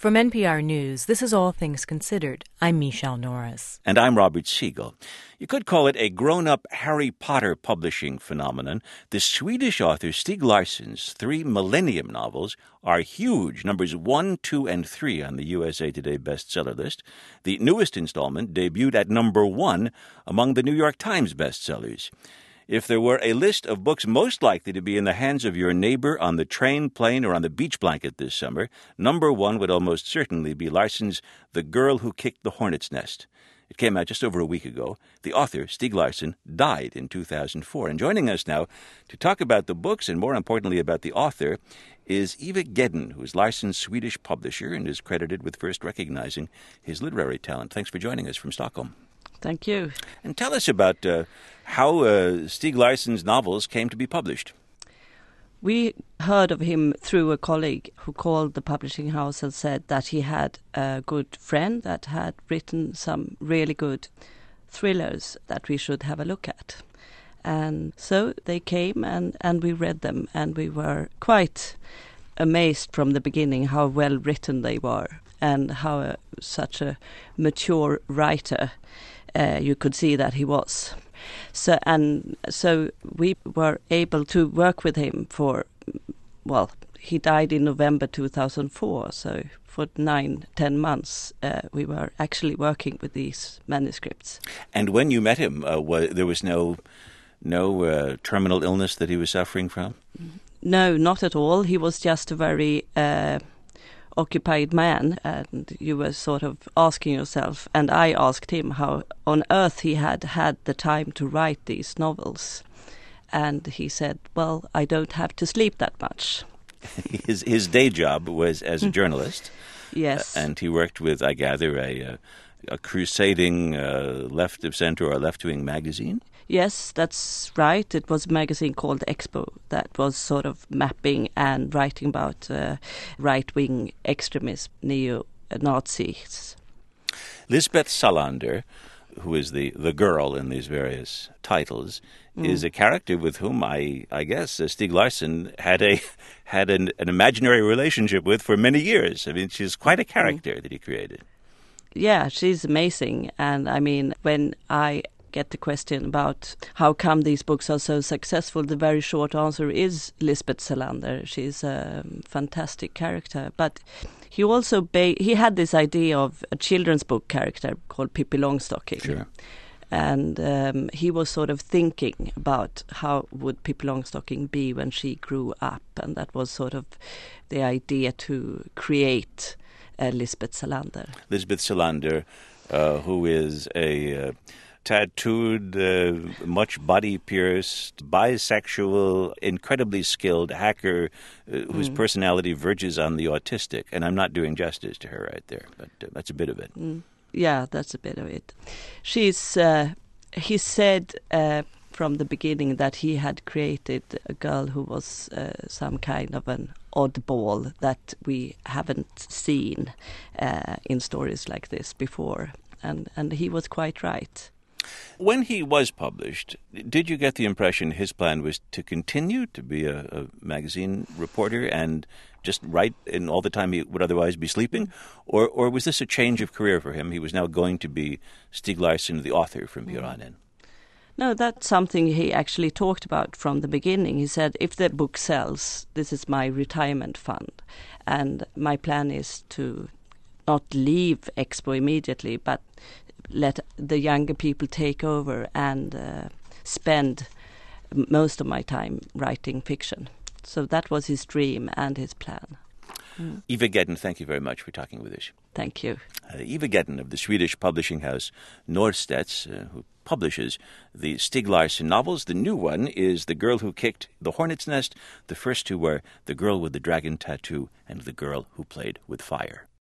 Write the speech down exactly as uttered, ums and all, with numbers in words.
From N P R News, this is All Things Considered. I'm Michelle Norris. And I'm Robert Siegel. You could call it a grown-up Harry Potter publishing phenomenon. The Swedish author Stieg Larsson's three Millennium novels are huge, numbers one, two, and three on the U S A Today bestseller list. The newest installment debuted at number one among the New York Times bestsellers. If there were a list of books most likely to be in the hands of your neighbor on the train, plane, or on the beach blanket this summer, number one would almost certainly be Larsson's The Girl Who Kicked the Hornet's Nest. It came out just over a week ago. The author, Stieg Larsson, died in two thousand four. And joining us now to talk about the books and, more importantly, about the author is Eva Gedin, who is Larsson's Swedish publisher and is credited with first recognizing his literary talent. Thanks for joining us from Stockholm. Thank you. And tell us about uh, how uh, Stieg Larsson's novels came to be published. We heard of him through a colleague who called the publishing house and said that he had a good friend that had written some really good thrillers that we should have a look at. And so they came and, and we read them, and we were quite amazed from the beginning how well written they were and how uh, such a mature writer uh, you could see that he was. So and so we were able to work with him for, well, he died in November two thousand four, so for nine, ten months uh, we were actually working with these manuscripts. And when you met him, uh, was, there was no no uh, terminal illness that he was suffering from? No, not at all. He was just a very uh, occupied man, and you were sort of asking yourself, and I asked him how on earth he had had the time to write these novels. And he said, well, I don't have to sleep that much. His his day job was as a journalist. Yes. Uh, and he worked with, I gather, a, a, a crusading uh, left-of-center or left-wing magazine? Yes, that's right. It was a magazine called Expo that was sort of mapping and writing about uh, right-wing extremism, neo-Nazis. Lisbeth Salander, who is the, the girl in these various titles, mm. is a character with whom I I guess uh, Stieg Larsson had a had an, an imaginary relationship with for many years. I mean, she's quite a character mm. that he created. Yeah, she's amazing. And I mean, when I get the question about how come these books are so successful, the very short answer is Lisbeth Salander. She's a fantastic character. But he also ba- he had this idea of a children's book character called Pippi Longstocking. Sure. And um, he was sort of thinking about how would Pippi Longstocking be when she grew up. And that was sort of the idea to create uh, Lisbeth Salander. Lisbeth Salander, uh, who is a... Uh, tattooed, uh, much body-pierced, bisexual, incredibly skilled hacker uh, whose mm. personality verges on the autistic. And I'm not doing justice to her right there, but uh, that's a bit of it. Mm. Yeah, that's a bit of it. She's, uh, he said uh, from the beginning that he had created a girl who was uh, some kind of an oddball that we haven't seen uh, in stories like this before. And, and he was quite right. When he was published, did you get the impression his plan was to continue to be a, a magazine reporter and just write in all the time he would otherwise be sleeping? Or or was this a change of career for him? He was now going to be Stieg Larsson, the author, from here on in. No, that's something he actually talked about from the beginning. He said, if the book sells, this is my retirement fund. And my plan is to not leave Expo immediately, but let the younger people take over and uh, spend most of my time writing fiction. So that was his dream and his plan. Mm. Eva Gedin, thank you very much for talking with us. Thank you. Uh, Eva Gedin of the Swedish publishing house Norstedts, uh, who publishes the Stieg Larsson novels. The new one is The Girl Who Kicked the Hornet's Nest. The first two were The Girl with the Dragon Tattoo and The Girl Who Played with Fire.